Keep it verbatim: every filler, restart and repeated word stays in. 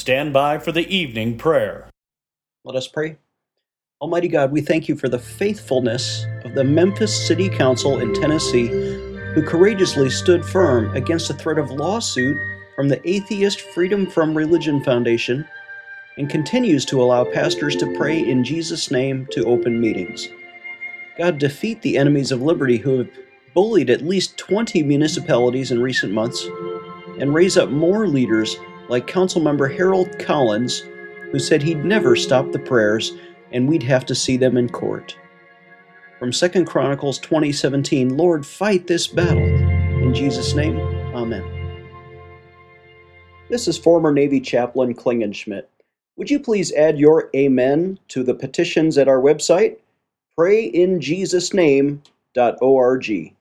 stand by for the evening prayer. Let us pray. Almighty God, we thank you for the faithfulness of the Memphis City Council in Tennessee, who courageously stood firm against a threat of lawsuit from the Atheist Freedom from Religion Foundation and continues to allow pastors to pray in Jesus' name to open meetings. God, defeat the enemies of liberty who have bullied at least twenty municipalities in recent months, and raise up more leaders like Councilmember Harold Collins, who said he'd never stop the prayers and we'd have to see them in court. From Second Chronicles twenty seventeen, Lord, fight this battle. In Jesus' name, amen. This is former Navy Chaplain Klingenschmitt. Would you please add your amen to the petitions at our website, pray in jesus name dot org.